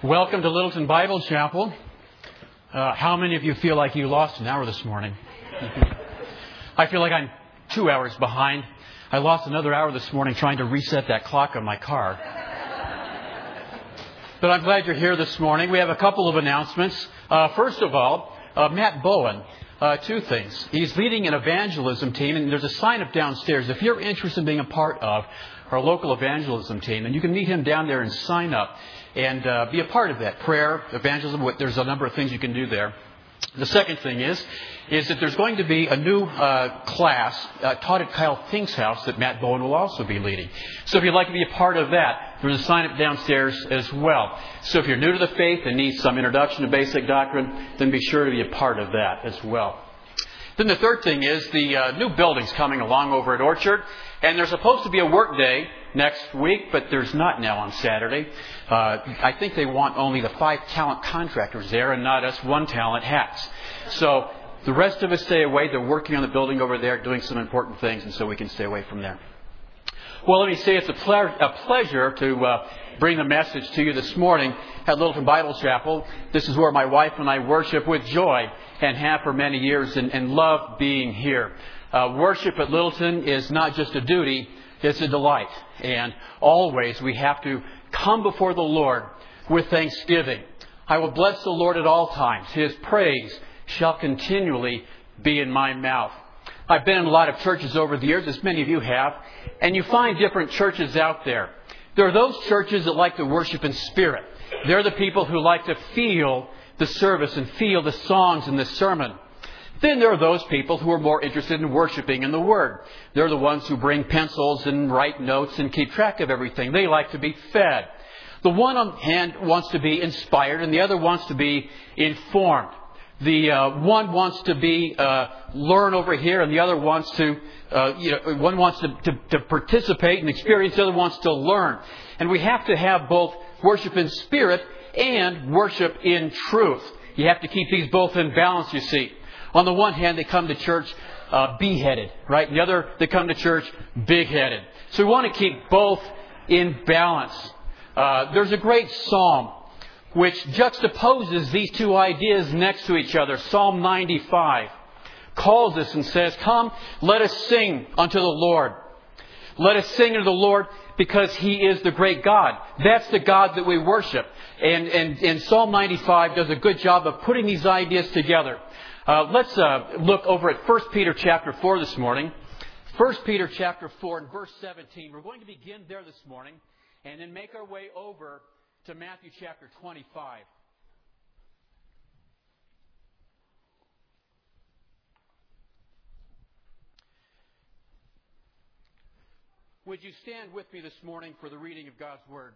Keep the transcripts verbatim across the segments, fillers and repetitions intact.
Welcome to Littleton Bible Chapel. Uh, how many of you feel like you lost an hour this morning? I feel like I'm two hours behind. I lost another hour this morning trying to reset that clock on my car. But I'm glad you're here this morning. We have a couple of announcements. Uh, first of all, uh, Matt Bowen. Uh, two things. He's leading an evangelism team, and there's a sign up downstairs. If you're interested in being a part of our local evangelism team, then you can meet him down there and sign up and uh, be a part of that. Prayer, evangelism, there's a number of things you can do there. The second thing is, is that there's going to be a new uh, class uh, taught at Kyle Fink's house that Matt Bowen will also be leading. So if you'd like to be a part of that, there's a sign up downstairs as well. So if you're new to the faith and need some introduction to basic doctrine, then be sure to be a part of that as well. Then the third thing is the uh, new building's coming along over at Orchard. And there's supposed to be a work day next week, but there's not now on Saturday. Uh, I think they want only the five talent contractors there and not us one talent hats. So the rest of us stay away. They're working on the building over there, doing some important things, and so we can stay away from there. Well, let me say it's a, ple- a pleasure to uh, bring the message to you this morning at Littleton Bible Chapel. This is where my wife and I worship with joy and have for many years and, and love being here. Uh, worship at Littleton is not just a duty, it's a delight. And always we have to come before the Lord with thanksgiving. I will bless the Lord at all times. His praise shall continually be in my mouth. I've been in a lot of churches over the years, as many of you have, and you find different churches out there. There are those churches that like to worship in spirit. They're the people who like to feel the service and feel the songs and the sermon. Then there are those people who are more interested in worshiping in the Word. They're the ones who bring pencils and write notes and keep track of everything. They like to be fed. The one on hand wants to be inspired and the other wants to be informed. The uh, one wants to be uh, learn over here, and the other wants to, uh, you know, one wants to, to, to participate and experience. The other wants to learn. And we have to have both worship in spirit and worship in truth. You have to keep these both in balance, you see. On the one hand, they come to church uh, bee-headed, right? And the other, they come to church big-headed. So we want to keep both in balance. Uh, there's a great psalm which juxtaposes these two ideas next to each other. Psalm ninety-five calls us and says, "Come, let us sing unto the Lord. Let us sing unto the Lord because He is the great God." That's the God that we worship. And, and, and Psalm ninety-five does a good job of putting these ideas together. Uh, let's uh, look over at First Peter chapter four this morning. First Peter chapter four and verse seventeen. We're going to begin there this morning and then make our way over to Matthew chapter twenty-five. Would you stand with me this morning for the reading of God's Word?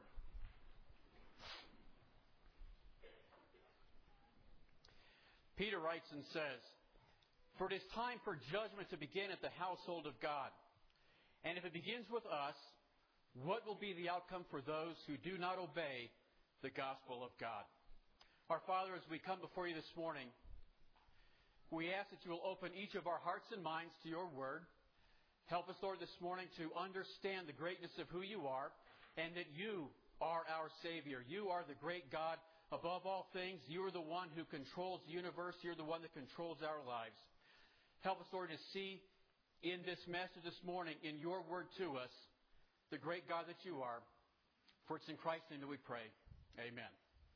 Peter writes and says, "For it is time for judgment to begin at the household of God. And if it begins with us, what will be the outcome for those who do not obey the gospel of God?" Our Father, as we come before you this morning, we ask that you will open each of our hearts and minds to your word. Help us, Lord, this morning to understand the greatness of who you are and that you are our Savior. You are the great God. Above all things, you are the one who controls the universe. You're the one that controls our lives. Help us, Lord, to see in this message this morning, in your word to us, the great God that you are. For it's in Christ's name that we pray. Amen.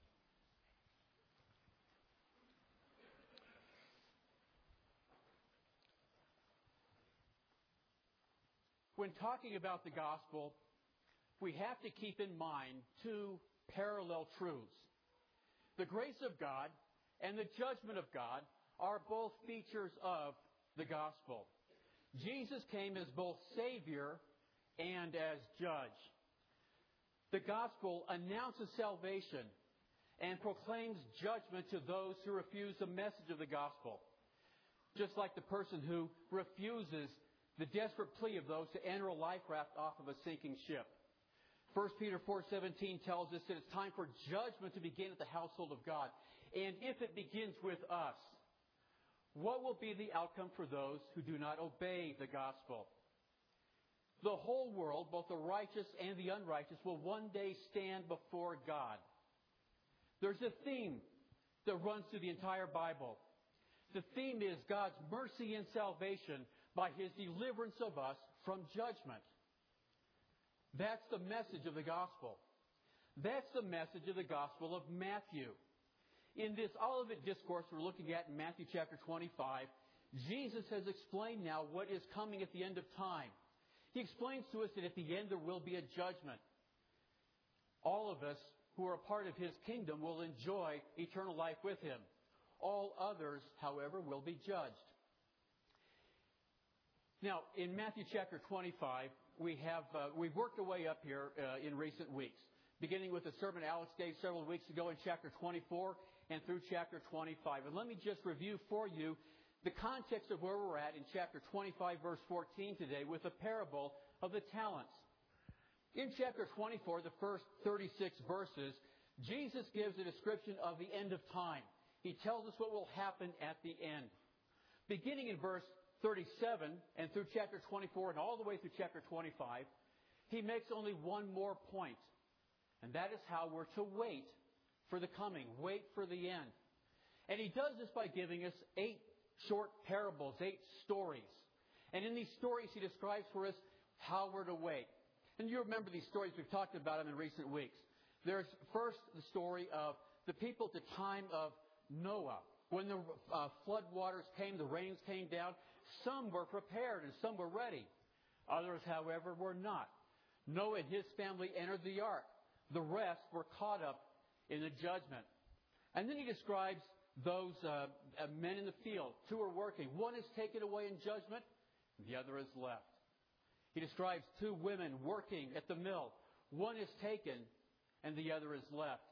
When talking about the gospel, we have to keep in mind two parallel truths. The grace of God and the judgment of God are both features of the gospel. Jesus came as both Savior and as judge. The gospel announces salvation and proclaims judgment to those who refuse the message of the gospel. Just like the person who refuses the desperate plea of those to enter a life raft off of a sinking ship. First Peter four seventeen tells us that it's time for judgment to begin at the household of God. And if it begins with us, what will be the outcome for those who do not obey the gospel? The whole world, both the righteous and the unrighteous, will one day stand before God. There's a theme that runs through the entire Bible. The theme is God's mercy and salvation by His deliverance of us from judgment. That's the message of the gospel. That's the message of the gospel of Matthew. In this Olivet Discourse we're looking at in Matthew chapter twenty-five, Jesus has explained now what is coming at the end of time. He explains to us that at the end there will be a judgment. All of us who are a part of His kingdom will enjoy eternal life with Him. All others, however, will be judged. Now, in Matthew chapter twenty-five, we have uh, we've worked our way up here uh, in recent weeks, beginning with the sermon Alex gave several weeks ago in chapter twenty-four and through chapter twenty-five. And let me just review for you the context of where we're at in chapter twenty-five, verse fourteen today, with the parable of the talents. In chapter twenty-four, the first thirty-six verses, Jesus gives a description of the end of time. He tells us what will happen at the end. Beginning in verse thirty-seven and through chapter twenty-four and all the way through chapter twenty-five, He makes only one more point. And that is how we're to wait for the coming, wait for the end. And He does this by giving us eight short parables, eight stories. And in these stories He describes for us how we're to wait. And you remember these stories, we've talked about them in recent weeks. There's first the story of the people at the time of Noah. When the uh, flood waters came, the rains came down, some were prepared and some were ready. Others, however, were not. Noah and his family entered the ark. The rest were caught up in the judgment. And then He describes those uh, uh, men in the field. Two are working. One is taken away in judgment, the other is left. He describes two women working at the mill. One is taken and the other is left.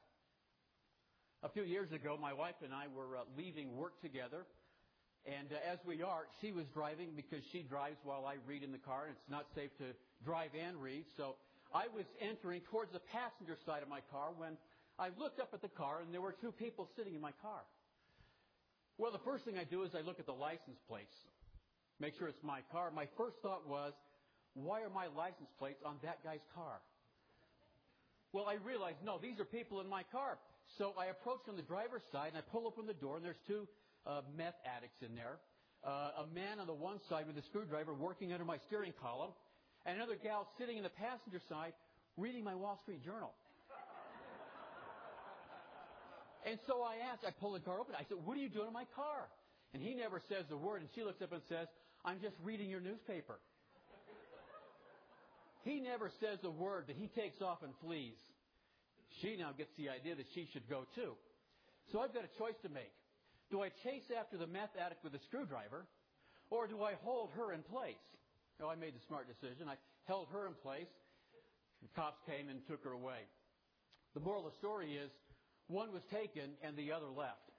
A few years ago, my wife and I were uh, leaving work together. And uh, as we are, she was driving because she drives while I read in the car. And it's not safe to drive and read. So I was entering towards the passenger side of my car when I looked up at the car and there were two people sitting in my car. Well, the first thing I do is I look at the license plates. Make sure it's my car. My first thought was, why are my license plates on that guy's car? Well, I realized, no, these are people in my car. So I approach on the driver's side and I pull open the door and there's two uh, meth addicts in there. Uh, a man on the one side with a screwdriver working under my steering column. And another gal sitting in the passenger side reading my Wall Street Journal. And so I asked, I pulled the car open. I said, what are you doing in my car? And he never says a word. And she looks up and says, I'm just reading your newspaper. He never says a word, but he takes off and flees. She now gets the idea that she should go too. So I've got a choice to make. Do I chase after the meth addict with a screwdriver, or do I hold her in place? Oh, I made the smart decision. I held her in place. The cops came and took her away. The moral of the story is, one was taken and the other left.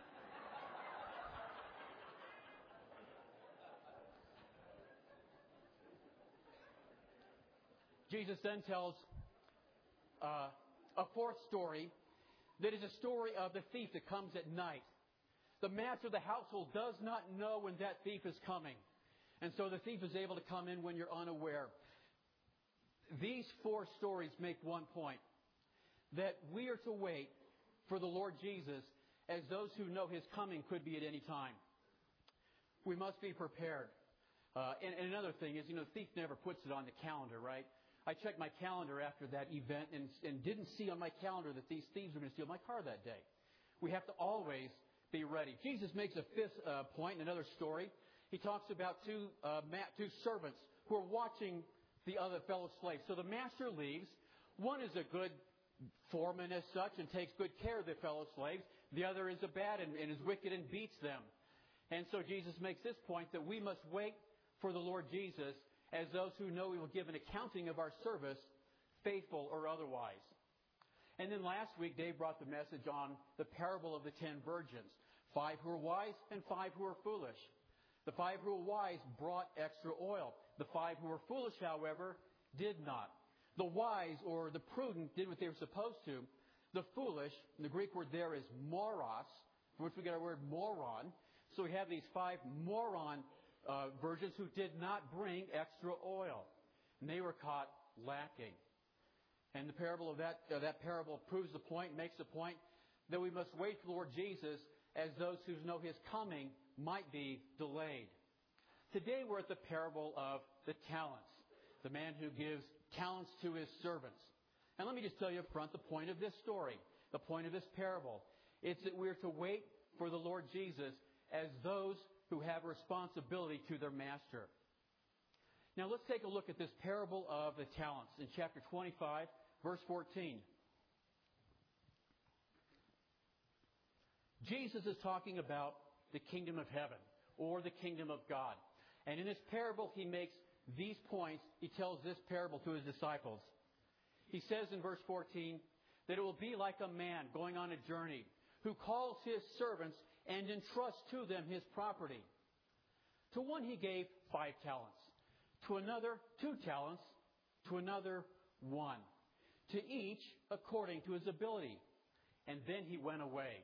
Jesus then tells uh, a fourth story that is a story of the thief that comes at night. The master of the household does not know when that thief is coming. And so the thief is able to come in when you're unaware. These four stories make one point. That we are to wait for the Lord Jesus as those who know His coming could be at any time. We must be prepared. Uh, and, and another thing is, you know, the thief never puts it on the calendar, right? I checked my calendar after that event and, and didn't see on my calendar that these thieves were going to steal my car that day. We have to always be ready. Jesus makes a fifth uh, point in another story. He talks about two, uh, ma- two servants who are watching the other fellow slaves. So the master leaves. One is a good foreman as such and takes good care of the fellow slaves. The other is a bad and, and is wicked and beats them. And so Jesus makes this point that we must wait for the Lord Jesus as those who know He will give an accounting of our service, faithful or otherwise. And then last week, Dave brought the message on the parable of the ten virgins. Five who are wise and five who are foolish. The five who were wise brought extra oil. The five who were foolish, however, did not. The wise or the prudent did what they were supposed to. The foolish, and the Greek word there is moros, from which we get our word moron. So we have these five moron uh, virgins who did not bring extra oil. And they were caught lacking. And the parable of that, uh, that parable proves the point, makes the point that we must wait for the Lord Jesus, as those who know His coming might be delayed. Today we're at the parable of the talents, the man who gives talents to his servants. And let me just tell you up front the point of this story, the point of this parable. It's that we're to wait for the Lord Jesus as those who have responsibility to their master. Now let's take a look at this parable of the talents in chapter twenty-five, verse fourteen. Jesus is talking about the kingdom of heaven, or the kingdom of God. And in this parable, He makes these points. He tells this parable to His disciples. He says in verse fourteen that it will be like a man going on a journey who calls his servants and entrusts to them his property. To one he gave five talents, to another two talents, to another one, to each according to his ability. And then he went away.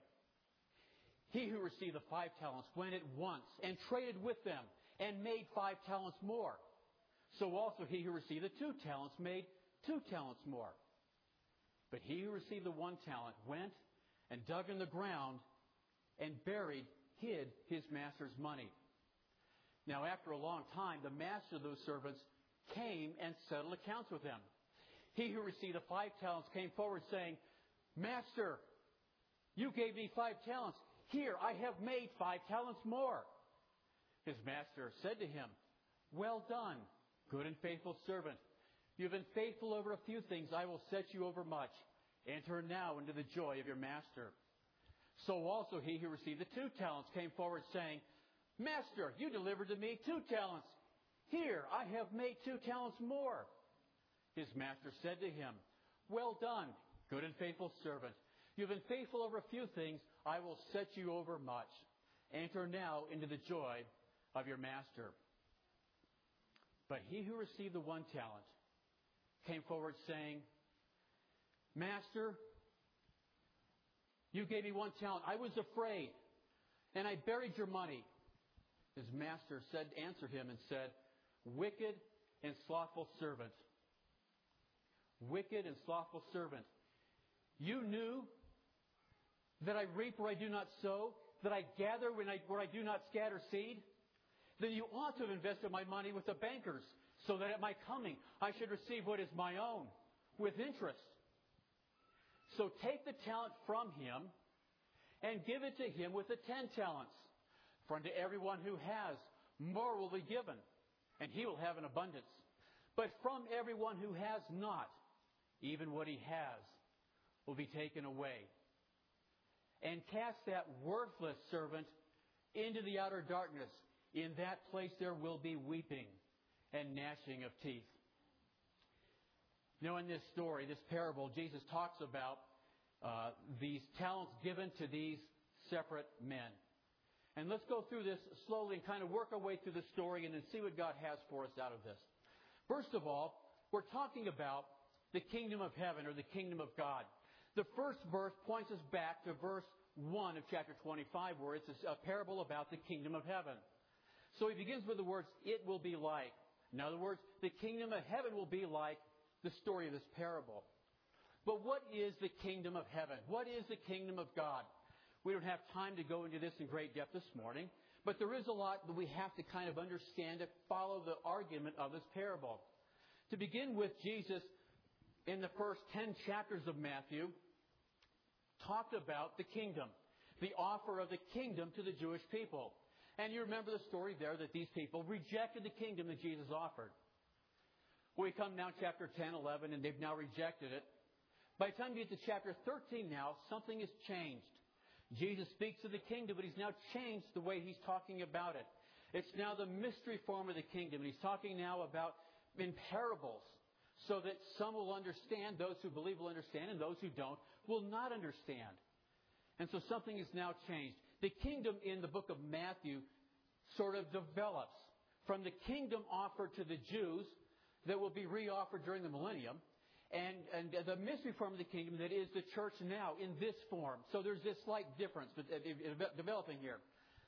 He who received the five talents went at once and traded with them and made five talents more. So also he who received the two talents made two talents more. But he who received the one talent went and dug in the ground and buried, hid his master's money. Now after a long time, the master of those servants came and settled accounts with them. He who received the five talents came forward saying, Master, you gave me five talents. Here, I have made five talents more. His master said to him, Well done, good and faithful servant. You have been faithful over a few things. I will set you over much. Enter now into the joy of your master. So also he who received the two talents came forward saying, Master, you delivered to me two talents. Here, I have made two talents more. His master said to him, Well done, good and faithful servant. You have been faithful over a few things. I will set you over much. Enter now into the joy of your master. But he who received the one talent came forward saying, Master, you gave me one talent. I was afraid, and I buried your money. His master said, answered him and said, Wicked and slothful servant. Wicked and slothful servant. You knew that I reap where I do not sow, that I gather when I, where I do not scatter seed. Then you ought to have invested my money with the bankers, so that at my coming I should receive what is my own, with interest. So take the talent from him and give it to him with the ten talents. For unto everyone who has, more will be given, and he will have an abundance. But from everyone who has not, even what he has will be taken away. And cast that worthless servant into the outer darkness. In that place there will be weeping and gnashing of teeth. You know, in this story, this parable, Jesus talks about uh, these talents given to these separate men. And let's go through this slowly and kind of work our way through the story and then see what God has for us out of this. First of all, we're talking about the kingdom of heaven, or the kingdom of God. The first verse points us back to verse one of chapter twenty-five, where it's a parable about the kingdom of heaven. So he begins with the words, it will be like. In other words, the kingdom of heaven will be like the story of this parable. But what is the kingdom of heaven? What is the kingdom of God? We don't have time to go into this in great depth this morning, but there is a lot that we have to kind of understand to follow the argument of this parable. To begin with, Jesus, in the first ten chapters of Matthew, talked about the kingdom, the offer of the kingdom to the Jewish people. And you remember the story there that these people rejected the kingdom that Jesus offered. We come now to chapter ten, eleven, and they've now rejected it. By the time you get to chapter thirteen now, something has changed. Jesus speaks of the kingdom, but he's now changed the way he's talking about it. It's now the mystery form of the kingdom. And he's talking now about in parables, so that some will understand, those who believe will understand, and those who don't will not understand. And so something is now changed. The kingdom in the book of Matthew sort of develops from the kingdom offered to the Jews that will be re-offered during the millennium, and, and the mystery form of the kingdom that is the church now in this form. So there's this slight difference developing here.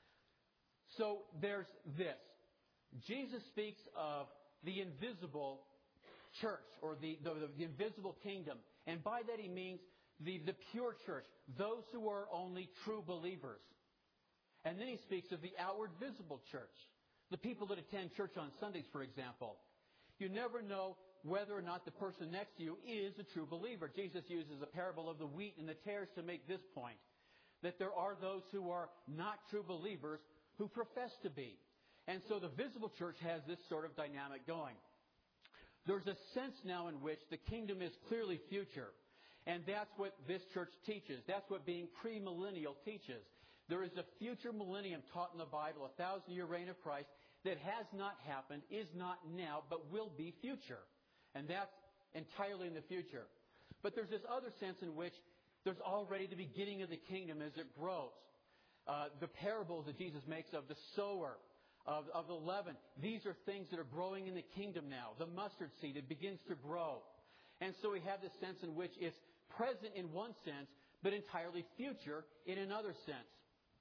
So there's this. Jesus speaks of the invisible church, or the, the, the invisible kingdom. And by that he means the, the pure church, those who are only true believers. And then he speaks of the outward visible church, the people that attend church on Sundays, for example. You never know whether or not the person next to you is a true believer. Jesus uses a parable of the wheat and the tares to make this point, that there are those who are not true believers who profess to be. And so the visible church has this sort of dynamic going. There's a sense now in which the kingdom is clearly future. And that's what this church teaches. That's what being premillennial teaches. There is a future millennium taught in the Bible, a thousand-year reign of Christ, that has not happened, is not now, but will be future. And that's entirely in the future. But there's this other sense in which there's already the beginning of the kingdom as it grows. Uh, the parables that Jesus makes of the sower, of, of the leaven, these are things that are growing in the kingdom now. The mustard seed, it begins to grow. And so we have this sense in which it's present in one sense, but entirely future in another sense.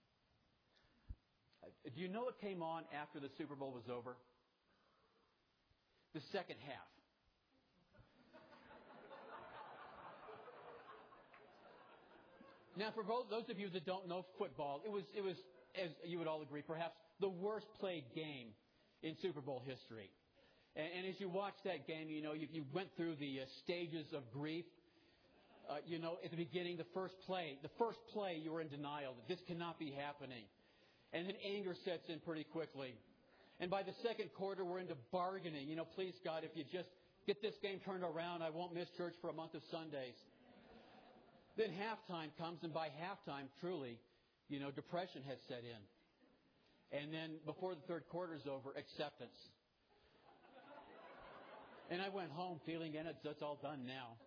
Do you know what came on after the Super Bowl was over? The second half. Now, for both those of you that don't know football, it was, it was, as you would all agree, perhaps the worst played game in Super Bowl history. And, and as you watched that game, you know, you, you went through the uh, stages of grief. Uh, you know, at the beginning, the first play, the first play, you were in denial that this cannot be happening. And then anger sets in pretty quickly. And by the second quarter, we're into bargaining. You know, please, God, if you just get this game turned around, I won't miss church for a month of Sundays. Then halftime comes, and by halftime, truly, you know, depression has set in. And then before the third quarter is over, acceptance. And I went home feeling, and it's, it's all done now.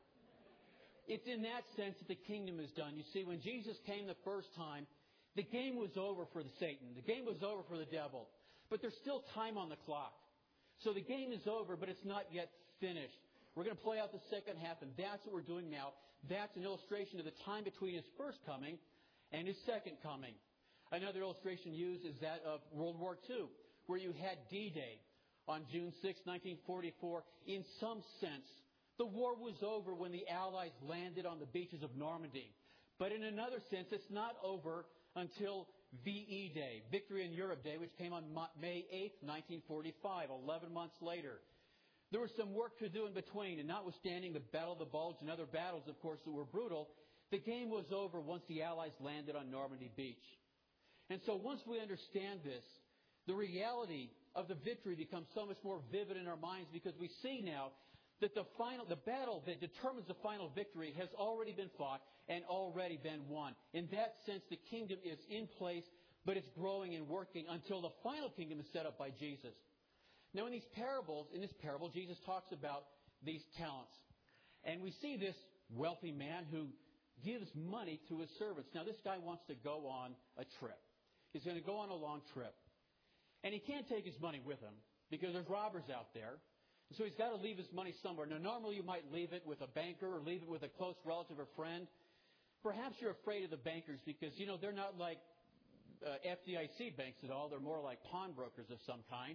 It's in that sense that the kingdom is done. You see, when Jesus came the first time, the game was over for the Satan. The game was over for the devil. But there's still time on the clock. So the game is over, but it's not yet finished. We're going to play out the second half, and that's what we're doing now. That's an illustration of the time between His first coming and His second coming. Another illustration used is that of World War Two, where you had D-Day on June sixth, nineteen forty-four. In some sense, the war was over when the Allies landed on the beaches of Normandy. But in another sense, it's not over until V E Day, Victory in Europe Day, which came on May eighth, nineteen forty-five, eleven months later. There was some work to do in between, and notwithstanding the Battle of the Bulge and other battles, of course, that were brutal, the game was over once the Allies landed on Normandy Beach. And so once we understand this, the reality of the victory becomes so much more vivid in our minds, because we see now that the final, the battle that determines the final victory has already been fought and already been won. In that sense, the kingdom is in place, but it's growing and working until the final kingdom is set up by Jesus. Now, in these parables, in this parable, Jesus talks about these talents. And we see this wealthy man who gives money to his servants. Now, this guy wants to go on a trip. He's going to go on a long trip. And he can't take his money with him because there's robbers out there. And so he's got to leave his money somewhere. Now, normally you might leave it with a banker or leave it with a close relative or friend. Perhaps you're afraid of the bankers because, you know, they're not like uh, F D I C banks at all. They're more like pawnbrokers of some kind.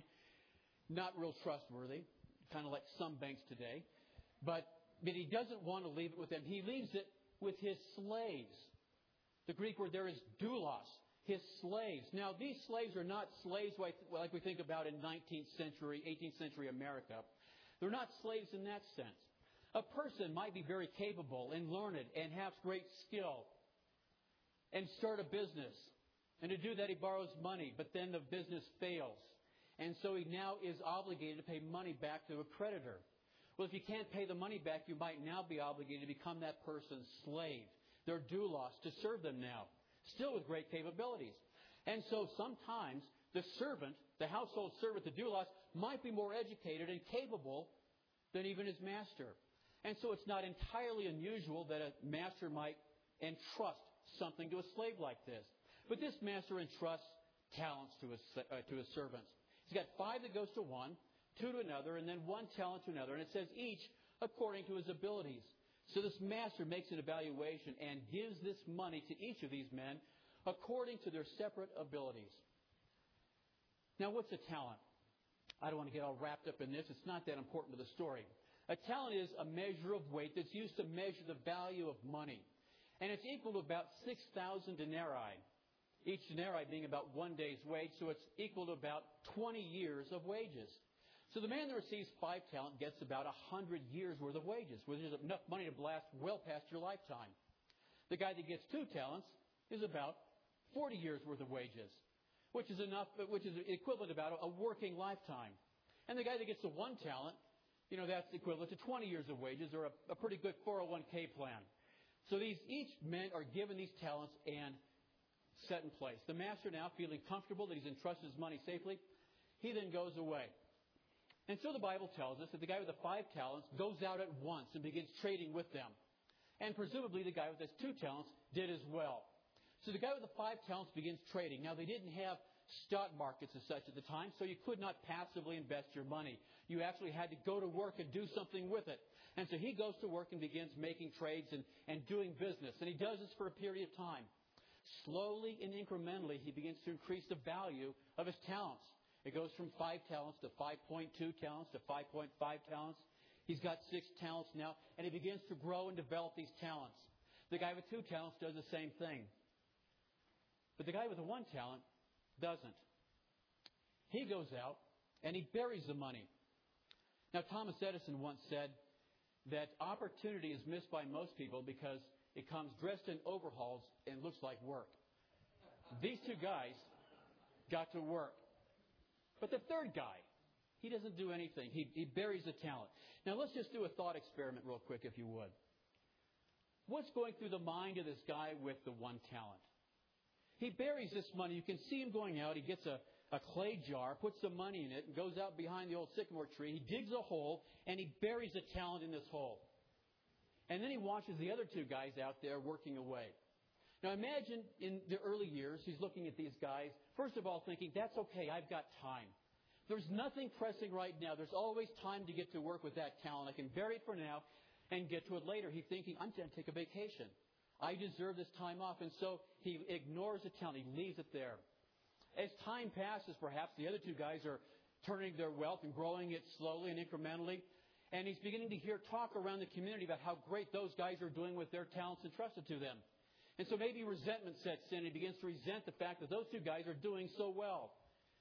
Not real trustworthy, kind of like some banks today. But, but he doesn't want to leave it with them. He leaves it with his slaves. The Greek word there is doulos, his slaves. Now, these slaves are not slaves like we think about in nineteenth century, eighteenth century America. They're not slaves in that sense. A person might be very capable and learned and have great skill and start a business. And to do that, he borrows money, but then the business fails. And so he now is obligated to pay money back to a creditor. Well, if you can't pay the money back, you might now be obligated to become that person's slave. Their doulos, to serve them now. Still with great capabilities. And so sometimes the servant, the household servant, the doulos, might be more educated and capable than even his master. And so it's not entirely unusual that a master might entrust something to a slave like this. But this master entrusts talents to his, uh, to his servants. He's got five that goes to one, two to another, and then one talent to another. And it says each according to his abilities. So this master makes an evaluation and gives this money to each of these men according to their separate abilities. Now, what's a talent? I don't want to get all wrapped up in this. It's not that important to the story. A talent is a measure of weight that's used to measure the value of money. And it's equal to about six thousand denarii. Each denarii being about one day's wage, so it's equal to about twenty years of wages. So the man that receives five talents gets about one hundred years worth of wages, which is enough money to last well past your lifetime. The guy that gets two talents is about forty years worth of wages, which is enough, which is equivalent to about a working lifetime. And the guy that gets the one talent, you know, that's equivalent to twenty years of wages, or a, a pretty good four oh one k plan. So these each men are given these talents and set in place. The master, now feeling comfortable that he's entrusted his money safely, he then goes away. And so the Bible tells us that the guy with the five talents goes out at once and begins trading with them. And presumably the guy with his two talents did as well. So the guy with the five talents begins trading. Now they didn't have stock markets as such at the time, so you could not passively invest your money. You actually had to go to work and do something with it. And so he goes to work and begins making trades and, and doing business. And he does this for a period of time. Slowly and incrementally, he begins to increase the value of his talents. It goes from five talents to five point two talents to five point five talents. He's got six talents now, and he begins to grow and develop these talents. The guy with two talents does the same thing. But the guy with the one talent doesn't. He goes out and he buries the money. Now, Thomas Edison once said that opportunity is missed by most people because it comes dressed in overalls and looks like work. These two guys got to work. But the third guy, he doesn't do anything. He, he buries the talent. Now, let's just do a thought experiment real quick, if you would. What's going through the mind of this guy with the one talent? He buries this money. You can see him going out. He gets a, a clay jar, puts the money in it, and goes out behind the old sycamore tree. He digs a hole, and he buries the talent in this hole. And then he watches the other two guys out there working away. Now imagine in the early years, he's looking at these guys, first of all thinking, that's okay, I've got time. There's nothing pressing right now. There's always time to get to work with that talent. I can bury it for now and get to it later. He's thinking, I'm going to take a vacation. I deserve this time off. And so he ignores the talent. He leaves it there. As time passes, perhaps the other two guys are turning their wealth and growing it slowly and incrementally. And he's beginning to hear talk around the community about how great those guys are doing with their talents entrusted to them. And so maybe resentment sets in. He begins to resent the fact that those two guys are doing so well.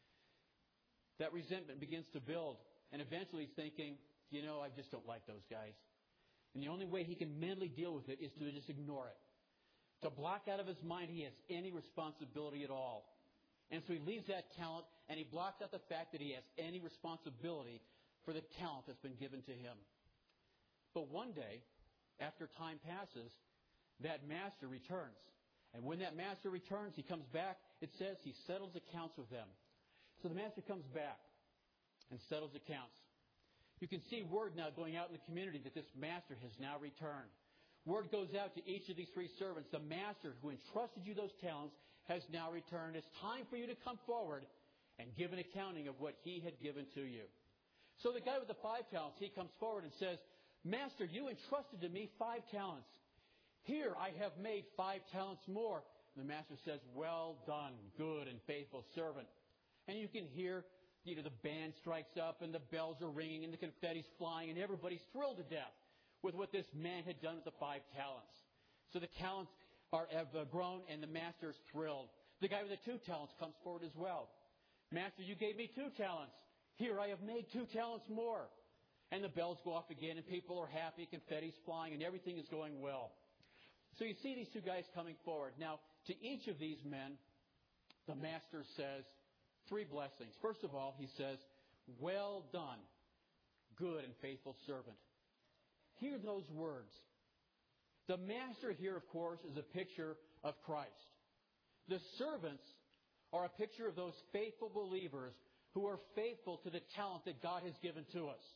That resentment begins to build. And eventually he's thinking, you know, I just don't like those guys. And the only way he can mentally deal with it is to just ignore it. To block out of his mind he has any responsibility at all. And so he leaves that talent and he blocks out the fact that he has any responsibility for the talent that's been given to him. But one day, after time passes, that master returns. And when that master returns, he comes back. It says he settles accounts with them. So the master comes back and settles accounts. You can see word now going out in the community that this master has now returned. Word goes out to each of these three servants. The master who entrusted you those talents has now returned. It's time for you to come forward and give an accounting of what he had given to you. So the guy with the five talents, he comes forward and says, Master, you entrusted to me five talents. Here I have made five talents more. And the master says, well done, good and faithful servant. And you can hear, you know, the band strikes up and the bells are ringing and the confetti's flying and everybody's thrilled to death with what this man had done with the five talents. So the talents are have grown and the master is thrilled. The guy with the two talents comes forward as well. Master, you gave me two talents. Here I have made two talents more. And the bells go off again and people are happy, confetti's flying and everything is going well. So you see these two guys coming forward. Now, to each of these men, the master says three blessings. First of all, he says, well done, good and faithful servant. Hear those words. The master here, of course, is a picture of Christ. The servants are a picture of those faithful believers who are faithful to the talent that God has given to us.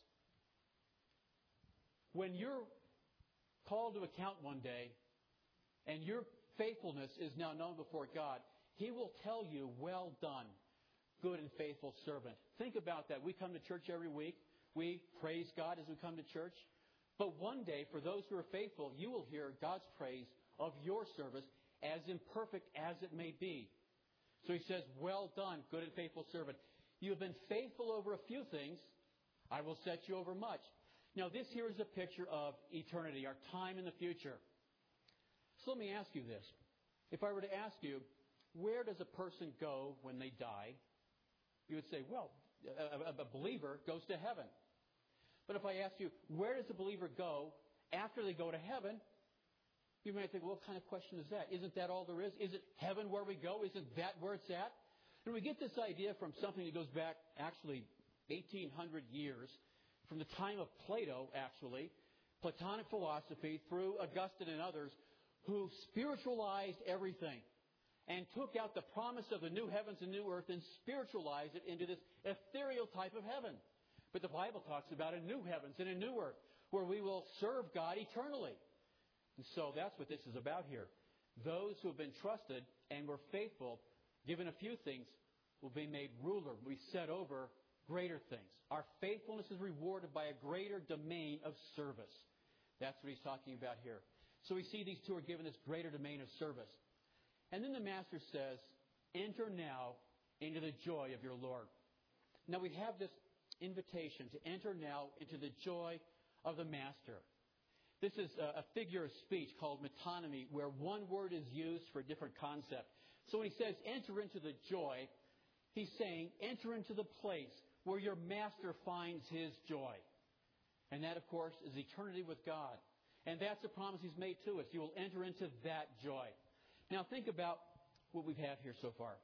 When you're called to account one day, and your faithfulness is now known before God, He will tell you, well done, good and faithful servant. Think about that. We come to church every week. We praise God as we come to church. But one day, for those who are faithful, you will hear God's praise of your service, as imperfect as it may be. So He says, well done, good and faithful servant. You have been faithful over a few things. I will set you over much. Now, this here is a picture of eternity, our time in the future. So So let me ask you this. If I were to ask you, where does a person go when they die? You would say, well, a, a, a believer goes to heaven. But if I ask you, where does a believer go after they go to heaven? You might think, well, what kind of question is that? Isn't that all there is? Is it heaven where we go? Isn't that where it's at? And we get this idea from something that goes back actually eighteen hundred years, from the time of Plato, actually, Platonic philosophy, through Augustine and others, who spiritualized everything and took out the promise of the new heavens and new earth and spiritualized it into this ethereal type of heaven. But the Bible talks about a new heavens and a new earth where we will serve God eternally. And so that's what this is about here. Those who have been trusted and were faithful, given a few things, will be made ruler, will be set over greater things. Our faithfulness is rewarded by a greater domain of service. That's what he's talking about here. So we see these two are given this greater domain of service. And then the Master says, enter now into the joy of your Lord. Now we have this invitation to enter now into the joy of the Master. This is a figure of speech called metonymy, where one word is used for a different concept. So when he says enter into the joy, he's saying enter into the place where your Master finds his joy. And that, of course, is eternity with God. And that's the promise he's made to us. You will enter into that joy. Now think about what we've had here so far.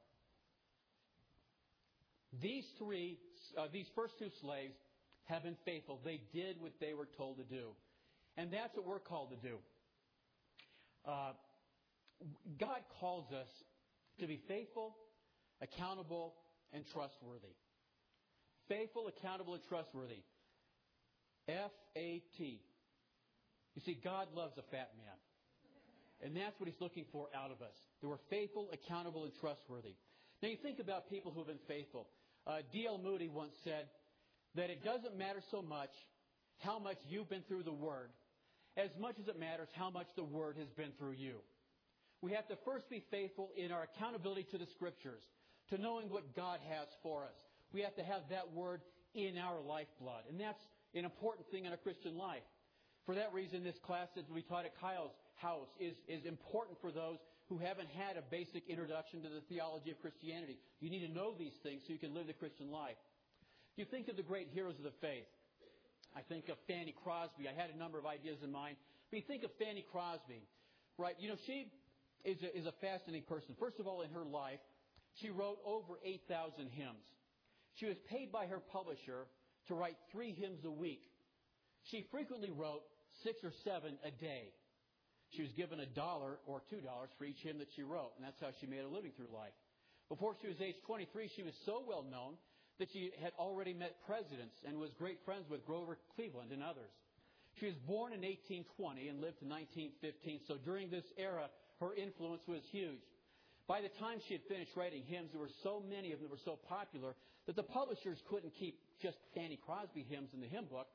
These three, uh, these first two slaves have been faithful. They did what they were told to do. And that's what we're called to do. Uh, God calls us to be faithful, accountable, and trustworthy. Faithful, accountable, and trustworthy. F A T. You see, God loves a fat man. And that's what He's looking for out of us. That we're faithful, accountable, and trustworthy. Now you think about people who have been faithful. Uh, D L Moody once said that it doesn't matter so much how much you've been through the Word, as much as it matters how much the Word has been through you. We have to first be faithful in our accountability to the Scriptures, to knowing what God has for us. We have to have that Word in our lifeblood. And that's an important thing in a Christian life. For that reason, this class that we taught at Kyle's house is, is important for those who haven't had a basic introduction to the theology of Christianity. You need to know these things so you can live the Christian life. You think of the great heroes of the faith. I think of Fanny Crosby. I had a number of ideas in mind. But you think of Fanny Crosby, right? You know, she is a, is a fascinating person. First of all, in her life, she wrote over eight thousand hymns. She was paid by her publisher to write three hymns a week. She frequently wrote six or seven a day. She was given a dollar or two dollars for each hymn that she wrote, and that's how she made a living through life. Before she was age twenty-three, she was so well known that she had already met presidents and was great friends with Grover Cleveland and others. She was born in eighteen twenty and lived to nineteen fifteen, so during this era, her influence was huge. By the time she had finished writing hymns, there were so many of them that were so popular that the publishers couldn't keep just Fanny Crosby hymns in the hymn book.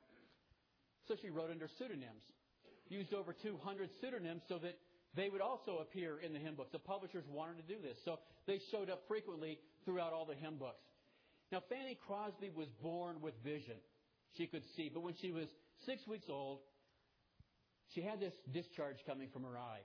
So she wrote under pseudonyms. Used over two hundred pseudonyms so that they would also appear in the hymn books. The publishers wanted to do this. So they showed up frequently throughout all the hymn books. Now, Fanny Crosby was born with vision. She could see. But when she was six weeks old, she had this discharge coming from her eye.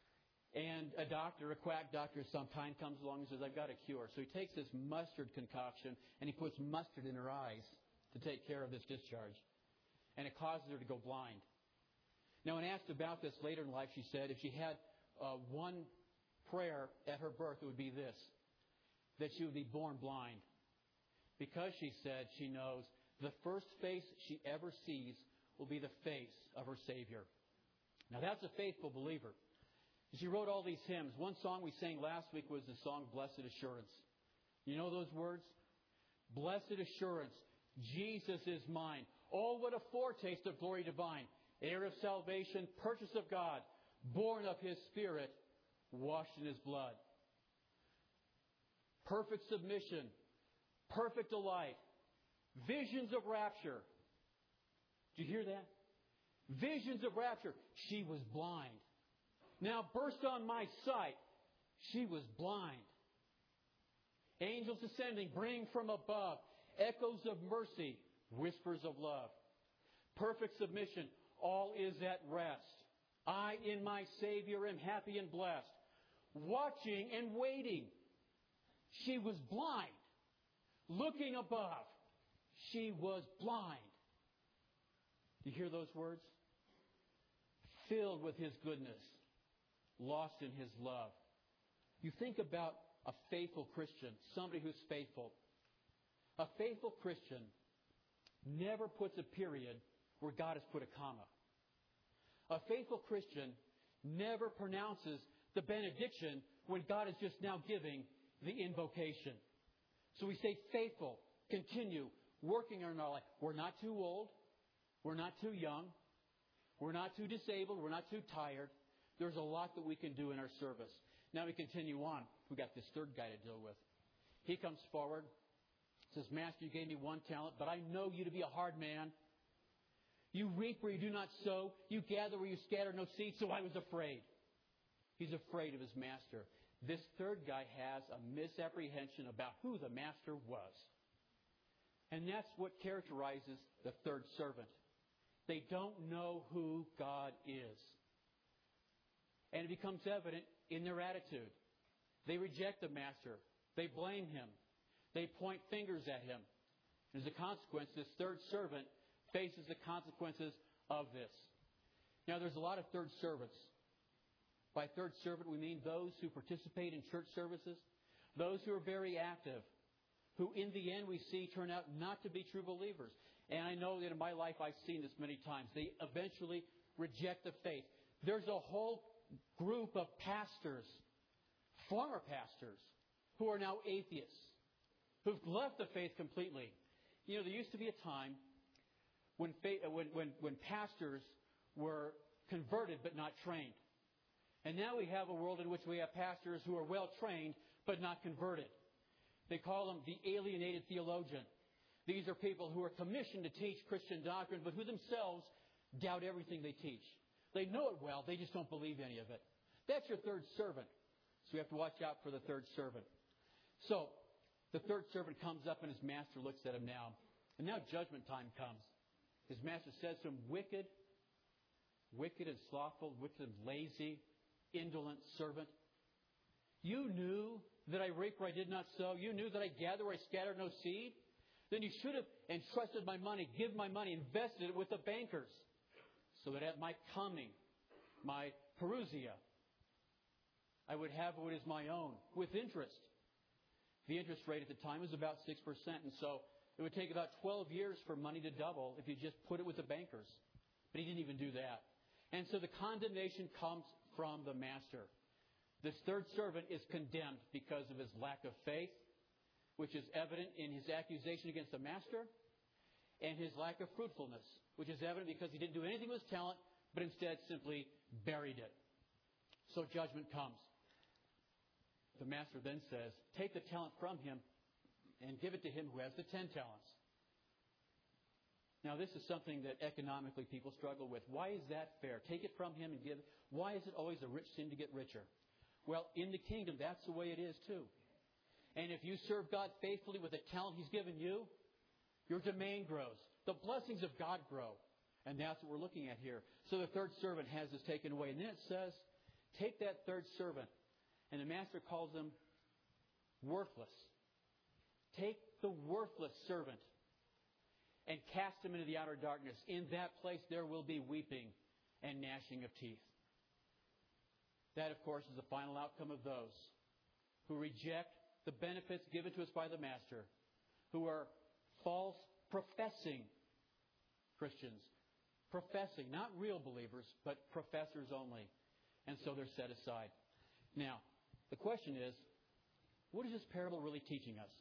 And a doctor, a quack doctor of some kind, comes along and says, I've got a cure. So he takes this mustard concoction and he puts mustard in her eyes to take care of this discharge. And it causes her to go blind. Now, when asked about this later in life, she said if she had uh, one prayer at her birth, it would be this, that she would be born blind. Because, she said, she knows the first face she ever sees will be the face of her Savior. Now, that's a faithful believer. She wrote all these hymns. One song we sang last week was the song Blessed Assurance. You know those words? Blessed Assurance, Jesus is mine. Oh, what a foretaste of glory divine. Heir of salvation, purchase of God, born of His Spirit, washed in His blood. Perfect submission, perfect delight, visions of rapture. Did you hear that? Visions of rapture. She was blind. Now burst on my sight. She was blind. Angels ascending, bring from above echoes of mercy, whispers of love. Perfect submission. All is at rest. I, in my Savior, am happy and blessed. Watching and waiting. She was blind. Looking above. She was blind. Do you hear those words? Filled with His goodness. Lost in His love. You think about a faithful Christian. Somebody who's faithful. A faithful Christian never puts a period where God has put a comma. A faithful Christian never pronounces the benediction when God is just now giving the invocation. So we stay faithful, continue working in our life. We're not too old. We're not too young. We're not too disabled. We're not too tired. There's a lot that we can do in our service. Now we continue on. We've got this third guy to deal with. He comes forward, says, Master, you gave me one talent, but I know you to be a hard man. You reap where you do not sow. You gather where you scatter no seed. So I was afraid. He's afraid of his master. This third guy has a misapprehension about who the master was. And that's what characterizes the third servant. They don't know who God is. And it becomes evident in their attitude. They reject the master. They blame him. They point fingers at him. As a consequence, this third servant faces the consequences of this. Now, there's a lot of third servants. By third servant, we mean those who participate in church services, those who are very active, who in the end we see turn out not to be true believers. And I know that in my life I've seen this many times. They eventually reject the faith. There's a whole group of pastors, former pastors, who are now atheists, who've left the faith completely. You know, there used to be a time when faith, when, when, when pastors were converted but not trained. And now we have a world in which we have pastors who are well trained but not converted. They call them the alienated theologian. These are people who are commissioned to teach Christian doctrine, but who themselves doubt everything they teach. They know it well, they just don't believe any of it. That's your third servant. So we have to watch out for the third servant. So, the third servant comes up and his master looks at him now. And now judgment time comes. His master says to him, wicked, wicked and slothful, wicked and lazy, indolent servant. You knew that I reap where I did not sow. You knew that I gather where I scattered no seed. Then you should have entrusted my money, given my money, invested it with the bankers, so that at my coming, my perusia, I would have what is my own with interest. The interest rate at the time was about six percent. And so it would take about twelve years for money to double if you just put it with the bankers. But he didn't even do that. And so the condemnation comes from the master. This third servant is condemned because of his lack of faith, which is evident in his accusation against the master, and his lack of fruitfulness, which is evident because he didn't do anything with his talent, but instead simply buried it. So judgment comes. The master then says, take the talent from him and give it to him who has the ten talents. Now, this is something that economically people struggle with. Why is that fair? Take it from him and give it. Why is it always a rich thing to get richer? Well, in the kingdom, that's the way it is too. And if you serve God faithfully with the talent He's given you, your domain grows. The blessings of God grow. And that's what we're looking at here. So the third servant has this taken away. And then it says, take that third servant. And the master calls him worthless. Take the worthless servant and cast him into the outer darkness. In that place there will be weeping and gnashing of teeth. That, of course, is the final outcome of those who reject the benefits given to us by the master, who are false professing Christians. Professing, not real believers, but professors only. And so they're set aside. Now, the question is, what is this parable really teaching us?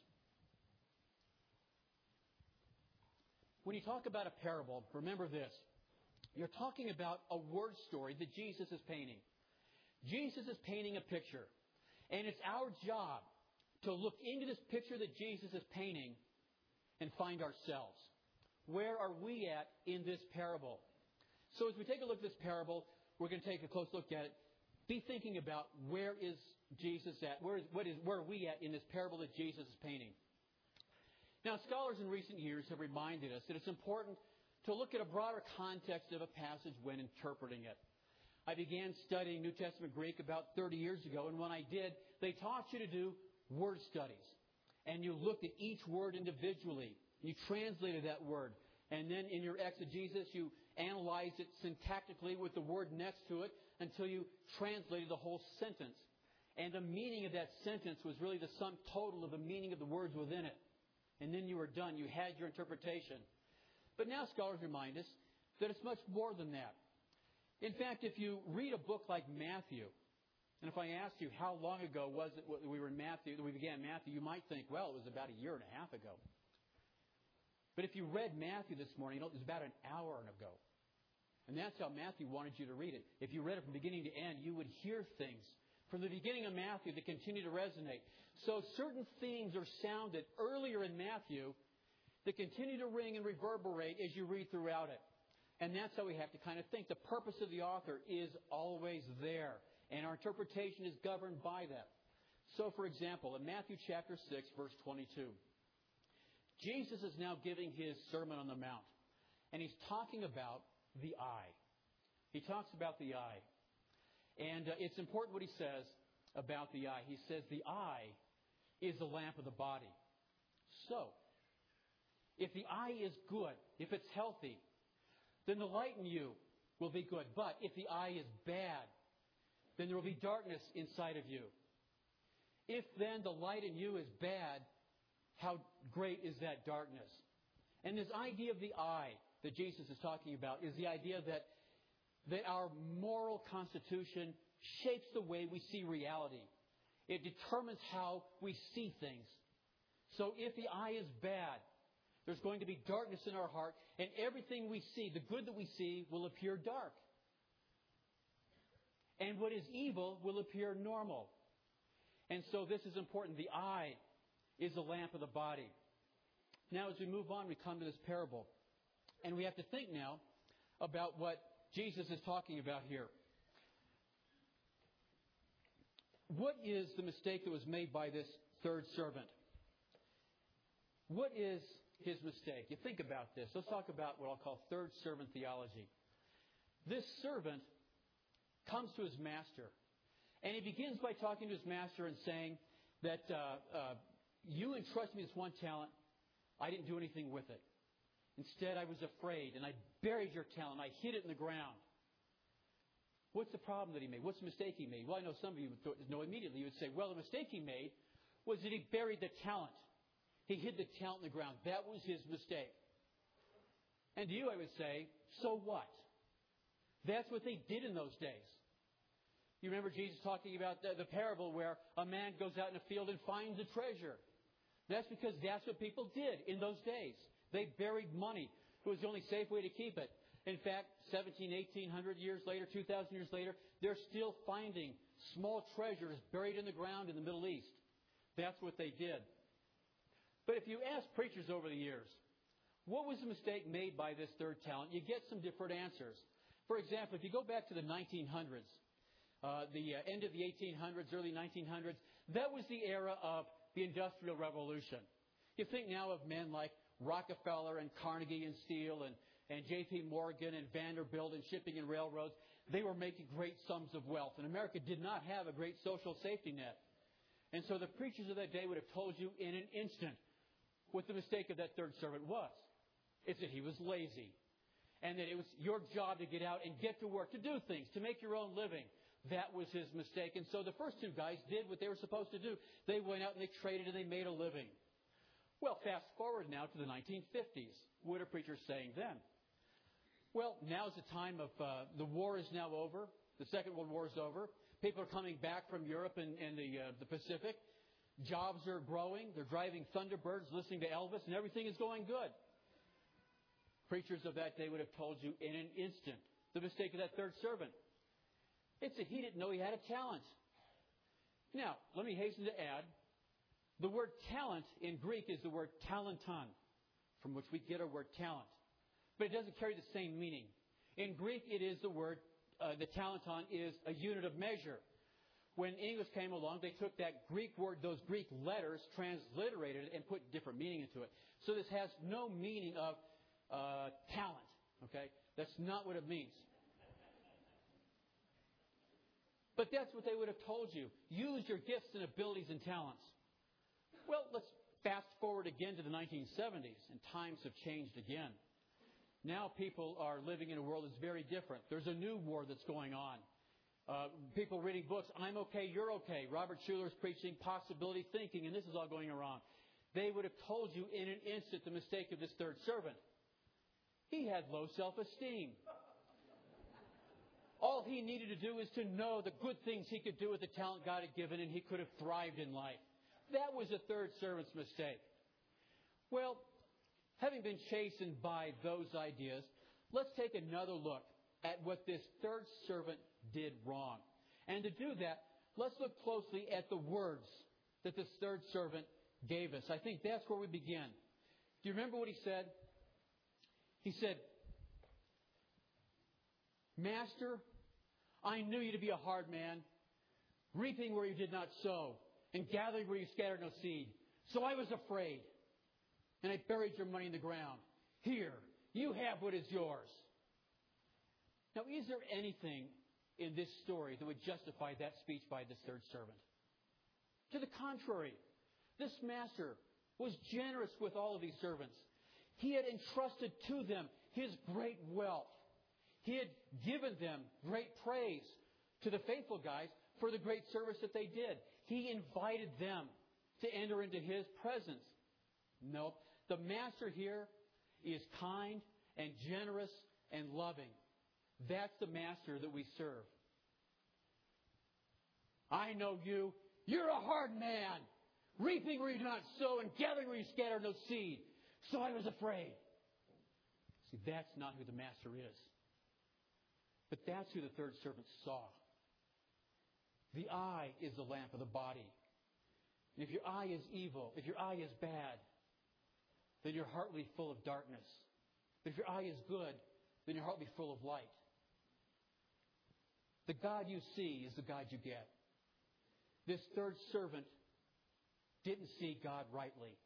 When you talk about a parable, remember this. You're talking about a word story that Jesus is painting. Jesus is painting a picture. And it's our job to look into this picture that Jesus is painting and find ourselves. Where are we at in this parable? So as we take a look at this parable, we're going to take a close look at it. Be thinking about where is Jesus at? Where is, what is, where are we at in this parable that Jesus is painting? Now, scholars in recent years have reminded us that it's important to look at a broader context of a passage when interpreting it. I began studying New Testament Greek about thirty years ago, and when I did, they taught you to do word studies. And you looked at each word individually. You translated that word. And then in your exegesis, you analyzed it syntactically with the word next to it until you translated the whole sentence. And the meaning of that sentence was really the sum total of the meaning of the words within it. And then you were done. You had your interpretation. But now scholars remind us that it's much more than that. In fact, if you read a book like Matthew, and if I asked you how long ago was it we were in Matthew, that we began Matthew, you might think, well, it was about a year and a half ago. But if you read Matthew this morning, you know, it was about an hour ago. And that's how Matthew wanted you to read it. If you read it from beginning to end, you would hear things from the beginning of Matthew that continue to resonate. So certain themes are sounded earlier in Matthew that continue to ring and reverberate as you read throughout it. And that's how we have to kind of think. The purpose of the author is always there. And our interpretation is governed by that. So, for example, in Matthew chapter six, verse twenty-two, Jesus is now giving His Sermon on the Mount. And He's talking about the eye. He talks about the eye. And uh, it's important what He says about the eye. He says the eye is the lamp of the body. So, if the eye is good, if it's healthy, then the light in you will be good. But if the eye is bad, then there will be darkness inside of you. If then the light in you is bad, how great is that darkness? And this idea of the eye that Jesus is talking about is the idea that, that our moral constitution shapes the way we see reality. It determines how we see things. So if the eye is bad, there's going to be darkness in our heart, and everything we see, the good that we see, will appear dark. And what is evil will appear normal. And so this is important. The eye is the lamp of the body. Now, as we move on, we come to this parable. And we have to think now about what Jesus is talking about here. What is the mistake that was made by this third servant? What is his mistake? You think about this. Let's talk about what I'll call third servant theology. This servant comes to his master. And he begins by talking to his master and saying that uh, uh, you entrusted me this one talent. I didn't do anything with it. Instead, I was afraid and I buried your talent. I hid it in the ground. What's the problem that he made? What's the mistake he made? Well, I know some of you would know immediately. You would say, well, the mistake he made was that he buried the talent. He hid the talent in the ground. That was his mistake. And to you, I would say, so what? That's what they did in those days. You remember Jesus talking about the, the parable where a man goes out in a field and finds a treasure. That's because that's what people did in those days. They buried money. It was the only safe way to keep it. In fact, seventeen, eighteen hundred years later, two thousand years later, they're still finding small treasures buried in the ground in the Middle East. That's what they did. But if you ask preachers over the years, what was the mistake made by this third talent? You get some different answers. For example, if you go back to the nineteen hundreds, uh, the uh, end of the eighteen hundreds, early nineteen hundreds, that was the era of the Industrial Revolution. You think now of men like Rockefeller and Carnegie and Steele and, and J P Morgan and Vanderbilt and shipping and railroads. They were making great sums of wealth. And America did not have a great social safety net. And so the preachers of that day would have told you in an instant what the mistake of that third servant was. It's that he was lazy. And that it was your job to get out and get to work, to do things, to make your own living. That was his mistake. And so the first two guys did what they were supposed to do. They went out and they traded and they made a living. Well, fast forward now to the nineteen fifties. What are preachers saying then? Well, now's the time of, uh, the war is now over. The Second World War is over. People are coming back from Europe and, and the, uh, the Pacific. Jobs are growing. They're driving Thunderbirds, listening to Elvis, and everything is going good. Preachers of that day would have told you in an instant the mistake of that third servant. It's that he didn't know he had a talent. Now, let me hasten to add, the word talent in Greek is the word talenton, from which we get our word talent. But it doesn't carry the same meaning. In Greek, it is the word, uh, the talenton is a unit of measure. When English came along, they took that Greek word, those Greek letters, transliterated it, and put different meaning into it. So this has no meaning of uh, talent. Okay? That's not what it means. But that's what they would have told you. Use your gifts and abilities and talents. Well, let's fast forward again to the nineteen seventies, and times have changed again. Now people are living in a world that's very different. There's a new war that's going on. Uh, people reading books, I'm okay, you're okay. Robert Schuller is preaching possibility thinking, and this is all going around. They would have told you in an instant the mistake of this third servant. He had low self-esteem. All he needed to do is to know the good things he could do with the talent God had given, and he could have thrived in life. That was the third servant's mistake. Well, having been chastened by those ideas, let's take another look at what this third servant did wrong. And to do that, let's look closely at the words that this third servant gave us. I think that's where we begin. Do you remember what he said? He said, Master, I knew you to be a hard man, reaping where you did not sow, and gathering where you scattered no seed. So I was afraid, and I buried your money in the ground. Here, you have what is yours. Now, is there anything in this story that would justify that speech by this third servant? To the contrary, this master was generous with all of these servants. He had entrusted to them his great wealth. He had given them great praise to the faithful guys for the great service that they did. He invited them to enter into his presence. No, the master here is kind and generous and loving. That's the master that we serve. I know you. You're a hard man. Reaping where you do not sow and gathering where you scatter no seed. So I was afraid. See, that's not who the master is. But that's who the third servant saw. The eye is the lamp of the body. And if your eye is evil, if your eye is bad, then your heart will be full of darkness. But if your eye is good, then your heart will be full of light. The God you see is the God you get. This third servant didn't see God rightly.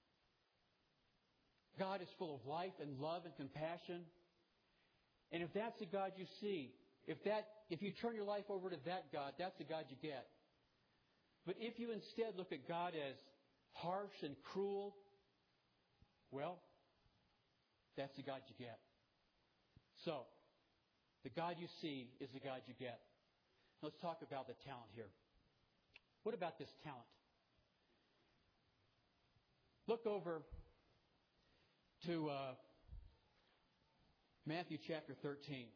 God is full of life and love and compassion. And if that's the God you see, if that, if you turn your life over to that God, that's the God you get. But if you instead look at God as harsh and cruel, well, that's the God you get. So, the God you see is the God you get. Let's talk about the talent here. What about this talent? Look over to uh, Matthew chapter thirteen.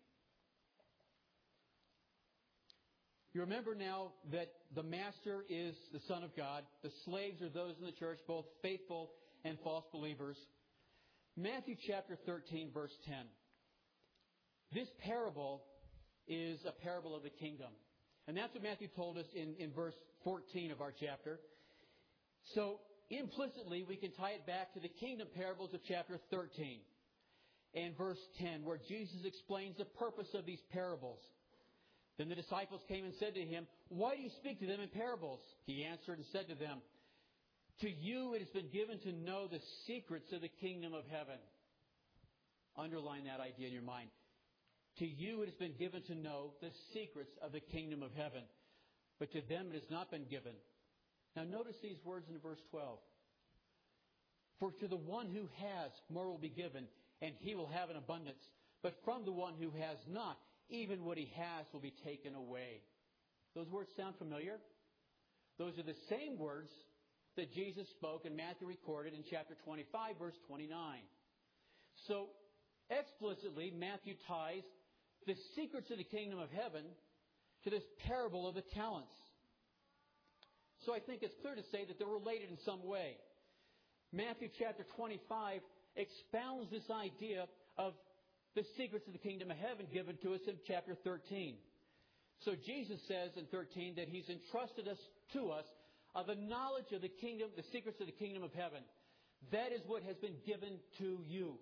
You remember now that the master is the Son of God. The slaves are those in the church, both faithful and false believers. Matthew chapter thirteen, verse ten. This parable is a parable of the kingdom. And that's what Matthew told us in, in verse fourteen of our chapter. So, implicitly, we can tie it back to the kingdom parables of chapter thirteen and verse ten, where Jesus explains the purpose of these parables. Then the disciples came and said to him, "Why do you speak to them in parables?" He answered and said to them, "To you it has been given to know the secrets of the kingdom of heaven." Underline that idea in your mind. To you it has been given to know the secrets of the kingdom of heaven. But to them it has not been given. Now notice these words in verse twelve. For to the one who has, more will be given, and he will have an abundance. But from the one who has not, even what he has will be taken away. Those words sound familiar? Those are the same words that Jesus spoke and Matthew recorded in chapter twenty-five, verse twenty-nine. So, explicitly, Matthew ties the secrets of the kingdom of heaven to this parable of the talents. So I think it's clear to say that they're related in some way. Matthew chapter twenty-five expounds this idea of the secrets of the kingdom of heaven given to us in chapter thirteen. So Jesus says in thirteen that He's entrusted us to us of the knowledge of the kingdom, the secrets of the kingdom of heaven. That is what has been given to you.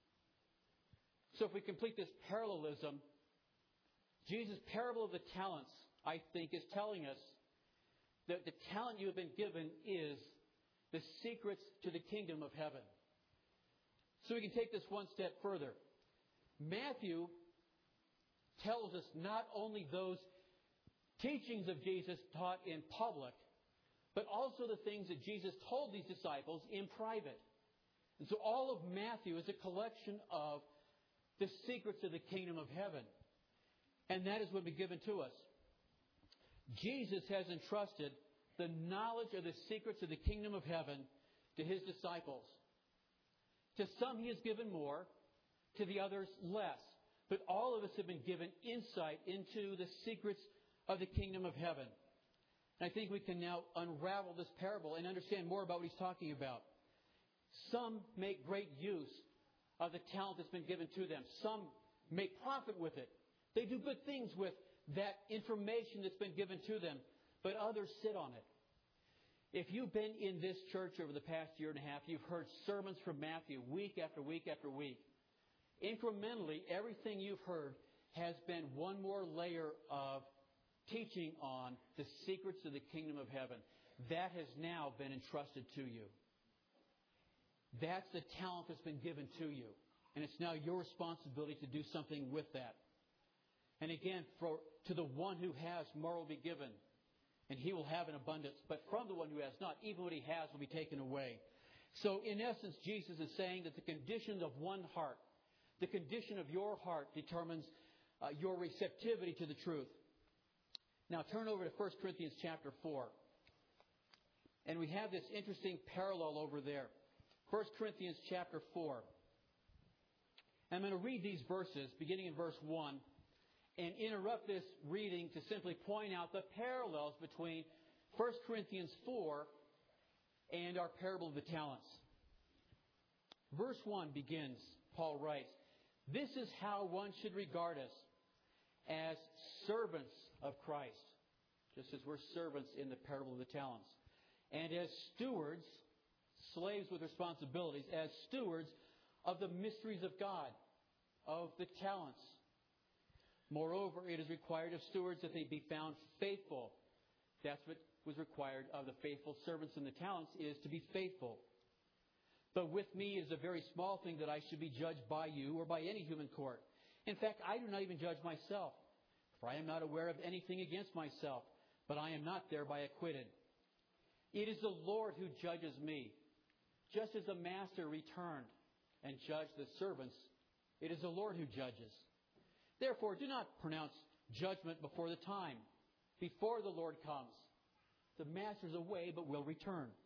So if we complete this parallelism, Jesus' parable of the talents, I think, is telling us that the talent you have been given is the secrets to the kingdom of heaven. So we can take this one step further. Matthew tells us not only those teachings of Jesus taught in public, but also the things that Jesus told these disciples in private. And so all of Matthew is a collection of the secrets of the kingdom of heaven. And that is what will be given to us. Jesus has entrusted the knowledge of the secrets of the kingdom of heaven to His disciples. To some He has given more, to the others less. But all of us have been given insight into the secrets of the kingdom of heaven. And I think we can now unravel this parable and understand more about what He's talking about. Some make great use of the talent that's been given to them. Some make profit with it. They do good things with that information that's been given to them. But others sit on it. If you've been in this church over the past year and a half, you've heard sermons from Matthew week after week after week. Incrementally, everything you've heard has been one more layer of teaching on the secrets of the kingdom of heaven. That has now been entrusted to you. That's the talent that's been given to you. And it's now your responsibility to do something with that. And again, for to the one who has, more will be given. And he will have an abundance. But from the one who has not, even what he has will be taken away. So in essence, Jesus is saying that the condition of one heart, the condition of your heart determines uh, your receptivity to the truth. Now turn over to First Corinthians chapter four. And we have this interesting parallel over there. First Corinthians chapter four. I'm going to read these verses, beginning in verse one, and interrupt this reading to simply point out the parallels between First Corinthians four and our parable of the talents. Verse one begins, Paul writes, "This is how one should regard us, as servants of Christ," just as we're servants in the parable of the talents, "and as stewards," slaves with responsibilities, "as stewards of the mysteries of God," of the talents. "Moreover, it is required of stewards that they be found faithful." That's what was required of the faithful servants in the talents, is to be faithful. "But with me it is a very small thing that I should be judged by you or by any human court. In fact, I do not even judge myself, for I am not aware of anything against myself, but I am not thereby acquitted. It is the Lord who judges me. Just as the master returned and judged the servants, it is the Lord who judges. Therefore, do not pronounce judgment before the time, before the Lord comes. The master is away, but will return,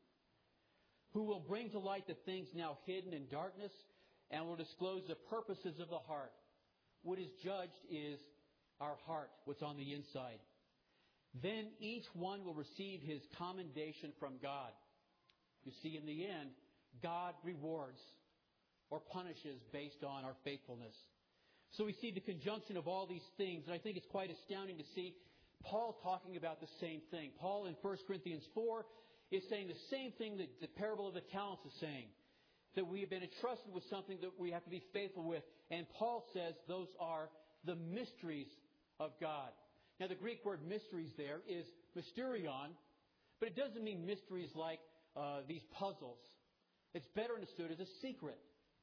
who will bring to light the things now hidden in darkness and will disclose the purposes of the heart. What is judged is our heart, what's on the inside. Then each one will receive his commendation from God." You see, in the end, God rewards or punishes based on our faithfulness. So we see the conjunction of all these things, and I think it's quite astounding to see Paul talking about the same thing. Paul in First Corinthians four is saying the same thing that the parable of the talents is saying. That we have been entrusted with something that we have to be faithful with. And Paul says those are the mysteries of God. Now the Greek word mysteries there is mysterion, but it doesn't mean mysteries like uh, these puzzles. It's better understood as a secret.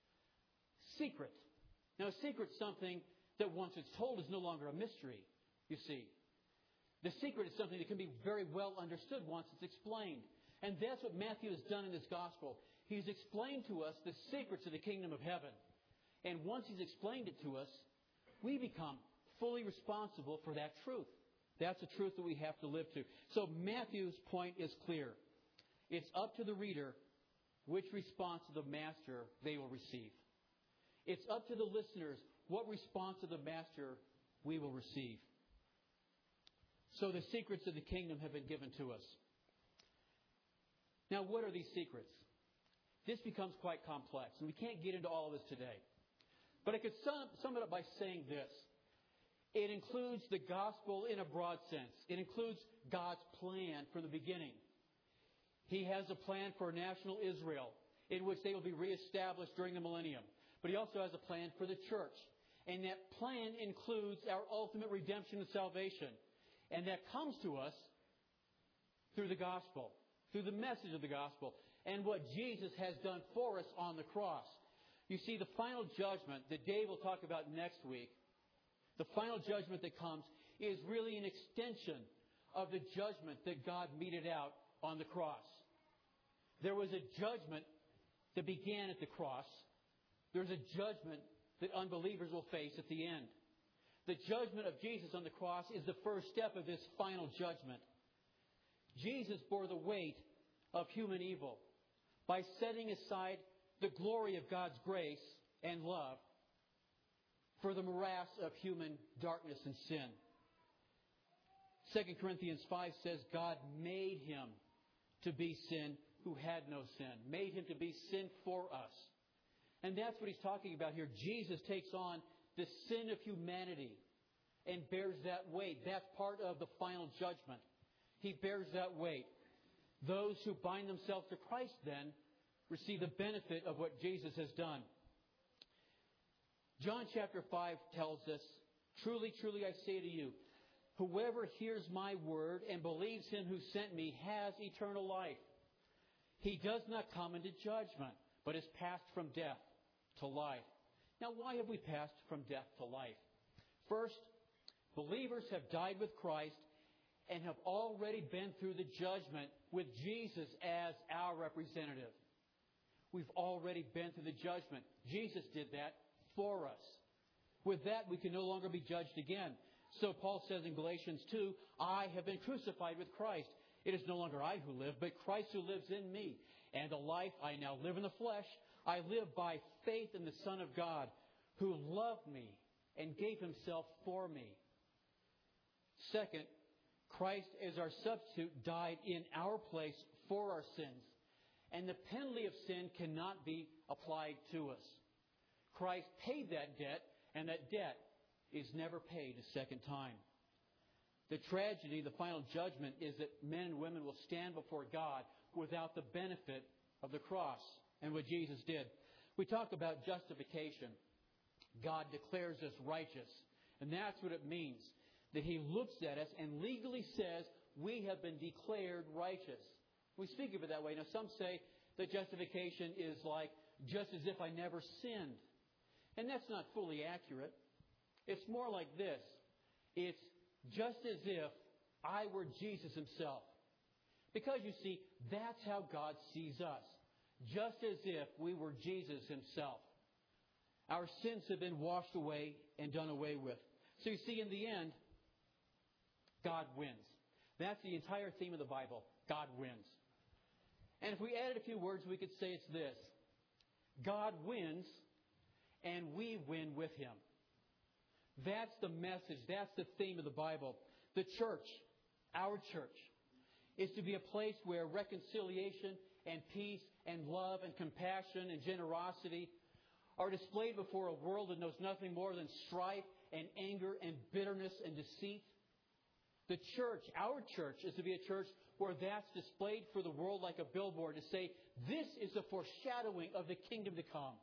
Secret. Now a secret is something that once it's told is no longer a mystery, you see. The secret is something that can be very well understood once it's explained. And that's what Matthew has done in this gospel. He's explained to us the secrets of the kingdom of heaven. And once he's explained it to us, we become fully responsible for that truth. That's a truth that we have to live to. So Matthew's point is clear. It's up to the reader which response of the master they will receive. It's up to the listeners what response of the master we will receive. So the secrets of the kingdom have been given to us. Now, what are these secrets? This becomes quite complex, and we can't get into all of this today. But I could sum, sum it up by saying this. It includes the gospel in a broad sense. It includes God's plan from the beginning. He has a plan for national Israel, in which they will be reestablished during the millennium. But He also has a plan for the church. And that plan includes our ultimate redemption and salvation. And that comes to us through the gospel, through the message of the gospel, and what Jesus has done for us on the cross. You see, the final judgment that Dave will talk about next week, the final judgment that comes, is really an extension of the judgment that God meted out on the cross. There was a judgment that began at the cross. There's a judgment that unbelievers will face at the end. The judgment of Jesus on the cross is the first step of this final judgment. Jesus bore the weight of human evil by setting aside the glory of God's grace and love for the morass of human darkness and sin. Second Corinthians five says God made Him to be sin who had no sin. Made Him to be sin for us. And that's what He's talking about here. Jesus takes on the sin of humanity and bears that weight. That's part of the final judgment. He bears that weight. Those who bind themselves to Christ then receive the benefit of what Jesus has done. John chapter five tells us, "Truly, truly I say to you, whoever hears my word and believes Him who sent me has eternal life. He does not come into judgment, but is passed from death to life." Now, why have we passed from death to life? First, believers have died with Christ and have already been through the judgment with Jesus as our representative. We've already been through the judgment. Jesus did that for us. With that, we can no longer be judged again. So Paul says in Galatians two, "I have been crucified with Christ. It is no longer I who live, but Christ who lives in me. And the life I now live in the flesh, I live by faith in the Son of God, who loved me and gave Himself for me." Second, Christ as our substitute died in our place for our sins. And the penalty of sin cannot be applied to us. Christ paid that debt, and that debt is never paid a second time. The tragedy, the final judgment, is that men and women will stand before God without the benefit of the cross and what Jesus did. We talk about justification. God declares us righteous. And that's what it means. That He looks at us and legally says we have been declared righteous. We speak of it that way. Now, some say that justification is like just as if I never sinned. And that's not fully accurate. It's more like this. It's just as if I were Jesus Himself. Because you see, that's how God sees us. Just as if we were Jesus Himself. Our sins have been washed away and done away with. So you see, in the end, God wins. That's the entire theme of the Bible. God wins. And if we added a few words, we could say it's this. God wins and we win with Him. That's the message. That's the theme of the Bible. The church, our church, is to be a place where reconciliation and peace and love and compassion and generosity are displayed before a world that knows nothing more than strife and anger and bitterness and deceit. The church, our church, is to be a church where that's displayed for the world like a billboard to say, this is a foreshadowing of the kingdom to come.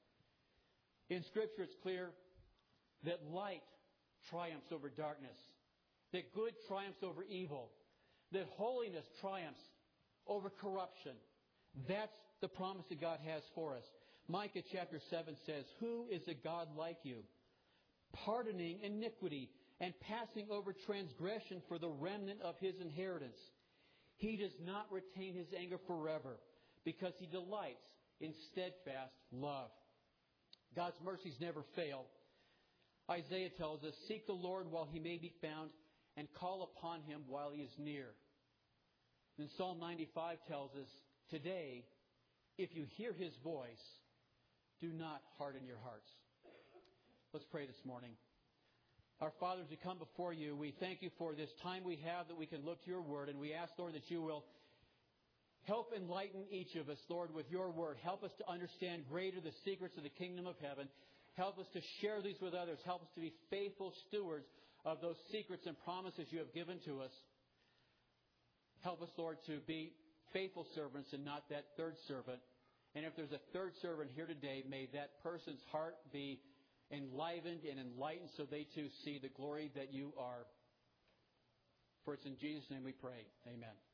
In Scripture, it's clear that light triumphs over darkness, that good triumphs over evil, that holiness triumphs over corruption. That's the promise that God has for us. Micah chapter seven says, "Who is a God like you, pardoning iniquity and passing over transgression for the remnant of His inheritance? He does not retain His anger forever, because He delights in steadfast love." God's mercies never fail. Isaiah tells us, "Seek the Lord while He may be found, and call upon Him while He is near." And Psalm ninety-five tells us, "Today, if you hear His voice, do not harden your hearts." Let's pray this morning. Our Father, as we come before You, we thank You for this time we have that we can look to Your Word. And we ask, Lord, that You will help enlighten each of us, Lord, with Your Word. Help us to understand greater the secrets of the kingdom of heaven. Help us to share these with others. Help us to be faithful stewards of those secrets and promises You have given to us. Help us, Lord, to be faithful servants and not that third servant. And if there's a third servant here today, may that person's heart be enlivened and enlightened so they too see the glory that You are. For it's in Jesus' name we pray. Amen.